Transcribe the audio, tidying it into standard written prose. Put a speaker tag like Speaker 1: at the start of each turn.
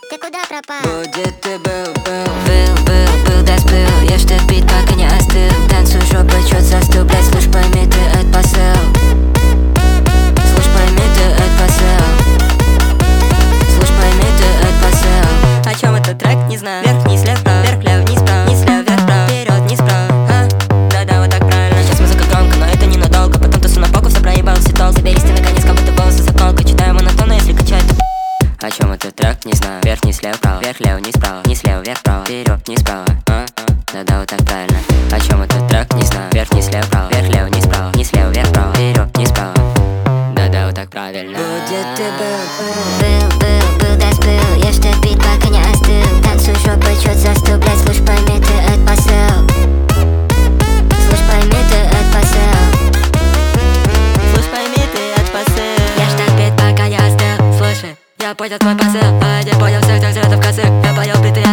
Speaker 1: Ты куда пропал?
Speaker 2: Будет ты был, да сплыл. Ешь ты бит, пока не остыл. Танцуй жопой, чёт застыл, блядь. Слышь, пойми ты, это посыл. Слышь, пойми ты, это посыл. Слышь, пойми ты, это посыл.
Speaker 3: О чем этот трек, не знаю. Вверх, вниз, лев, право. Вверх, лев, вниз, право. Вниз, лев, вверх, право. Вперед, вниз, право. Да-да, вот так правильно.
Speaker 2: Сейчас музыка громко, но это ненадолго. Потом тусу на боку, все проебался толк. Заберись ты наконец, как будто волосы заколка. Читаю монотонно, если качать. О чем этот трек, не знаю. Вверх, вниз, лев, право. Вверх, лев, вниз, право. Вниз, лев, вверх, право. Вперед, вниз, право. Да-да, вот так правильно. О чем этот трек, не знаю. Вверх, вниз, лев, право. Вверх, лев, вниз, право. Вниз, лев, вверх, право. Вперед, вниз, право. Да-да, вот так правильно.
Speaker 3: Будет ты
Speaker 1: Был, да сплыл. Ешь ты бит, пока не остыл. Танцуй жопой, чёт застыл, блядь. Слышь, пойми ты, это посыл. Слышь, пойми ты, это посыл.
Speaker 3: Слышь, пойми ты, это посыл.
Speaker 2: Ешь так бит, пока не остыл.
Speaker 3: Слушай, я понял твой посыл, а я понял всех тех взглядов косых. Я понял биты,